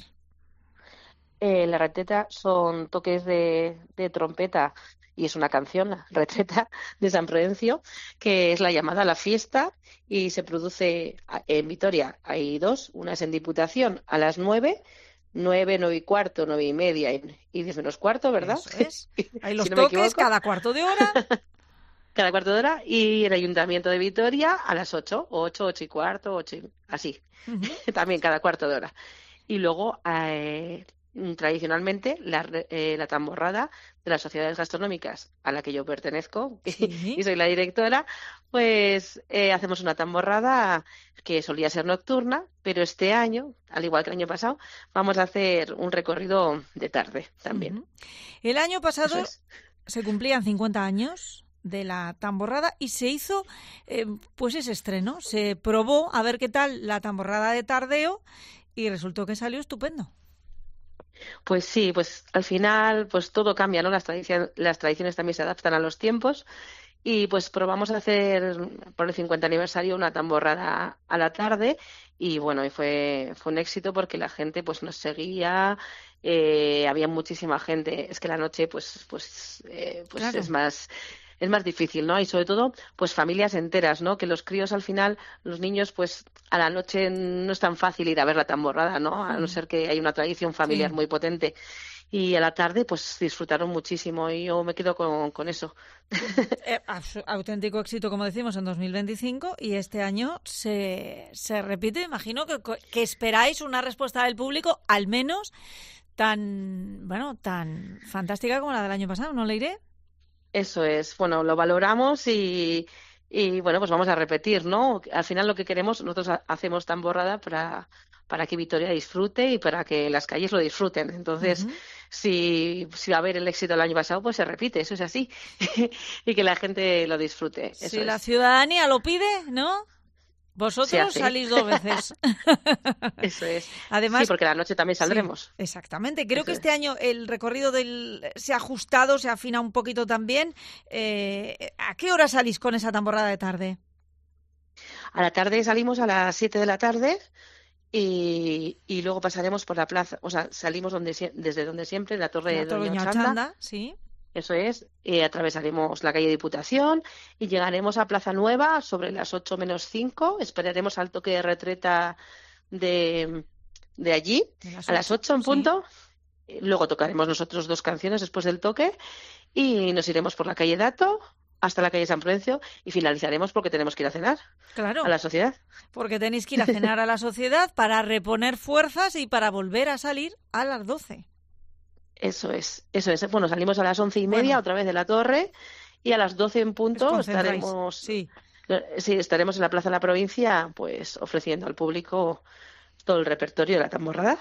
La retreta son toques de trompeta y es una canción, la retreta de San Prudencio, que es la llamada a la fiesta y se produce en Vitoria. Hay dos, una es en Diputación a las 9, 9:15, 9:30 y 10:15, ¿verdad? Eso es. Hay los toques cada cuarto de hora. Cada cuarto de hora, y el Ayuntamiento de Vitoria a las 8, 8:15, 8, así, también cada cuarto de hora. Y luego, tradicionalmente, la tamborrada de las sociedades gastronómicas a la que yo pertenezco, y soy la directora, pues hacemos una tamborrada que solía ser nocturna, pero este año, al igual que el año pasado, vamos a hacer un recorrido de tarde también. El año pasado se cumplían 50 años de la tamborrada y se hizo pues ese estreno, se probó a ver qué tal la tamborrada de tardeo y resultó que salió estupendo. Pues sí, pues al final pues todo cambia, ¿no? Las tradiciones también se adaptan a los tiempos y pues probamos a hacer por el 50 aniversario una tamborrada a la tarde y bueno, y fue un éxito porque la gente pues nos seguía, había muchísima gente, es que la noche pues claro. Es más difícil, ¿no? Y sobre todo, pues familias enteras, ¿no? Que los críos al final, los niños, pues a la noche no es tan fácil ir a ver la tamborrada, ¿no? A no ser que hay una tradición familiar muy potente. Y a la tarde, pues disfrutaron muchísimo y yo me quedo con eso. Auténtico éxito, como decimos, en 2025 y este año se repite. Imagino que esperáis una respuesta del público, al menos tan fantástica como la del año pasado, ¿no, Leire? Eso es, bueno, lo valoramos y bueno, pues vamos a repetir, ¿no? Al final lo que queremos, nosotros hacemos tamborrada para que Vitoria disfrute y para que las calles lo disfruten. Entonces, si va a haber el éxito del año pasado, pues se repite, eso es así. Y que la gente lo disfrute. Si la ciudadanía lo pide, ¿no? Vosotros salís 2 veces. Eso es. Además, sí, porque la noche también saldremos. Sí, exactamente. Creo que este año el recorrido se ha ajustado, se afina un poquito también. ¿A qué hora salís con esa tamborrada de tarde? A la tarde salimos a las 7 de la tarde y luego pasaremos por la plaza. O sea, salimos desde donde siempre, la Torre de Doña Ochanda. Sí. Eso es, atravesaremos la calle Diputación y llegaremos a Plaza Nueva sobre las 8:05. Esperaremos al toque de retreta de allí, a las 8 en punto. Sí. Luego tocaremos nosotros 2 canciones después del toque y nos iremos por la calle Dato hasta la calle San Prudencio y finalizaremos porque tenemos que ir a cenar a la sociedad. Porque tenéis que ir a cenar a la sociedad para reponer fuerzas y para volver a salir a las 12. Eso es. Bueno, salimos a las 11:30 otra vez de la torre y a las 12 en punto estaremos Sí, estaremos en la Plaza de la Provincia, pues ofreciendo al público todo el repertorio de la tamborrada.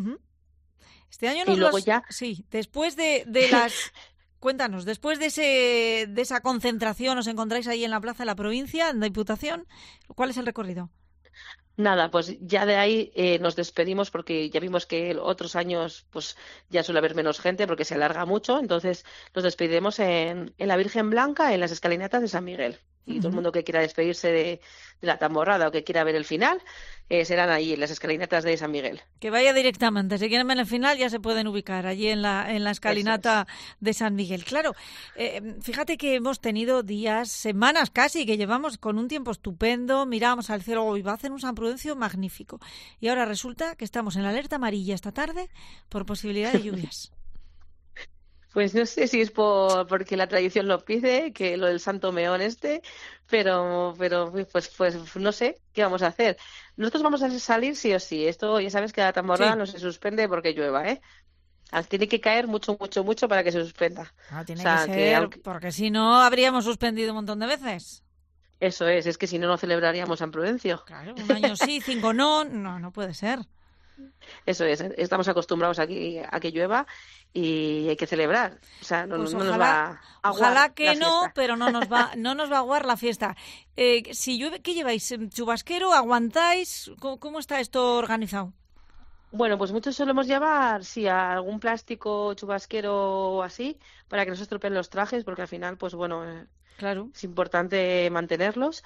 Este año y luego ya... Sí, después de las... Cuéntanos, después de esa concentración, ¿os encontráis ahí en la Plaza de la Provincia, en la Diputación? ¿Cuál es el recorrido? Nada, pues ya de ahí nos despedimos porque ya vimos que otros años pues ya suele haber menos gente porque se alarga mucho, entonces nos despediremos en la Virgen Blanca, en las escalinatas de San Miguel. Y todo el mundo que quiera despedirse de la tamborrada o que quiera ver el final, serán ahí en las escalinatas de San Miguel. Que vaya directamente, si quieren ver el final ya se pueden ubicar allí en la escalinata de San Miguel. Claro, fíjate que hemos tenido días, semanas casi, que llevamos con un tiempo estupendo, mirábamos al cielo y va a hacer un San Prudencio magnífico. Y ahora resulta que estamos en la alerta amarilla esta tarde por posibilidad de lluvias. Pues no sé si es porque la tradición lo pide, que lo del Santo Meón pero pues no sé qué vamos a hacer. Nosotros vamos a salir sí o sí. Esto ya sabes que la tamborrada no se suspende porque llueva, ¿eh? Tiene que caer mucho para que se suspenda. Tiene que ser, porque si no habríamos suspendido un montón de veces. Eso es que si no celebraríamos San Prudencio. Claro, un año sí, 5 no puede ser. Eso es, estamos acostumbrados aquí a que llueva y hay que celebrar. O sea, no, pues no nos va a aguar ojalá que la no, fiesta. pero no nos va a aguar la fiesta. Si llueve, ¿qué lleváis? ¿Chubasquero? ¿Aguantáis? ¿Cómo está esto organizado? Bueno, pues muchos solemos llevar, algún plástico chubasquero o así, para que no se estropeen los trajes, porque al final, pues bueno, claro, es importante mantenerlos.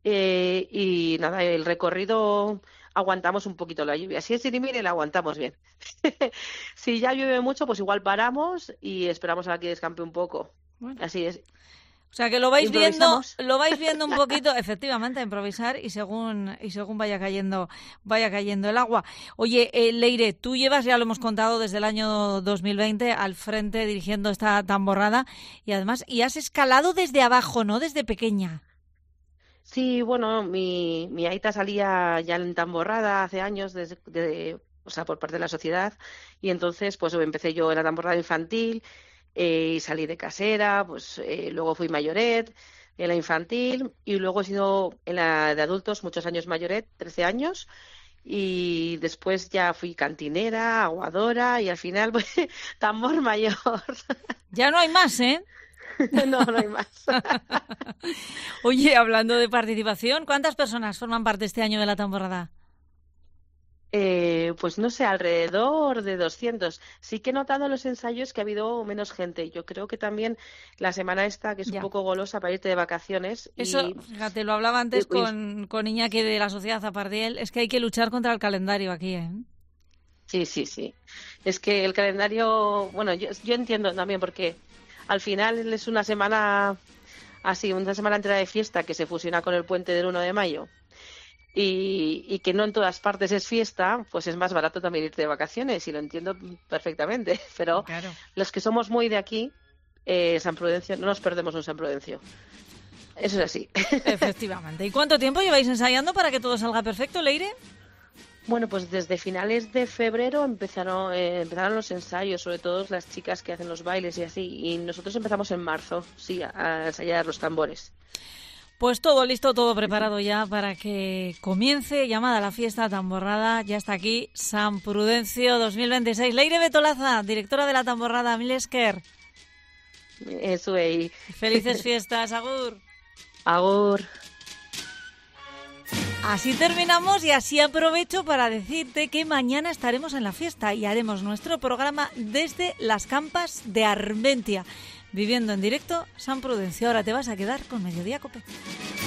Y nada, el recorrido aguantamos un poquito la lluvia. Si es sirimiri, la aguantamos bien. Si ya llueve mucho, pues igual paramos y esperamos a que descampe un poco. Bueno. Así es. O sea que lo vais viendo un poquito, efectivamente, a improvisar y según vaya cayendo el agua. Oye, Leire, tú llevas, ya lo hemos contado, desde el año 2020 al frente dirigiendo esta tamborrada y además has escalado desde abajo, ¿no? Desde pequeña. Sí, bueno, mi aita salía ya en tamborrada hace años, por parte de la sociedad, y entonces pues empecé yo en la tamborrada infantil y salí de casera, pues luego fui mayoret en la infantil y luego he sido en la de adultos muchos años mayoret, 13 años, y después ya fui cantinera, aguadora y al final pues tambor mayor. Ya no hay más, ¿eh? No hay más. Oye, hablando de participación, ¿cuántas personas forman parte este año de la tamborrada? Pues no sé, alrededor de 200. Sí que he notado en los ensayos que ha habido menos gente. Yo creo que también la semana esta, que es un poco golosa para irte de vacaciones. Eso, fíjate, lo hablaba antes con Iñaki de la Sociedad Zapardiel, es que hay que luchar contra el calendario aquí, ¿eh? Sí. Es que el calendario, bueno, yo entiendo también porque al final es una semana así, una semana entera de fiesta que se fusiona con el puente del 1 de mayo y que no en todas partes es fiesta, pues es más barato también irte de vacaciones y lo entiendo perfectamente, pero claro, los que somos muy de aquí, San Prudencio, no nos perdemos un San Prudencio. Eso es así. Efectivamente. ¿Y cuánto tiempo lleváis ensayando para que todo salga perfecto, Leire? Bueno, pues desde finales de febrero empezaron los ensayos, sobre todo las chicas que hacen los bailes y así, y nosotros empezamos en marzo, a ensayar los tambores. Pues todo listo, todo preparado ya para que comience, llamada la fiesta tamborrada, ya está aquí, San Prudencio 2026. Leire Betolaza, directora de la tamborrada, mil esker. Eso es. Felices fiestas, agur. Agur. Así terminamos y así aprovecho para decirte que mañana estaremos en la fiesta y haremos nuestro programa desde las Campas de Armentia, viviendo en directo San Prudencio. Ahora te vas a quedar con Mediodía Cope.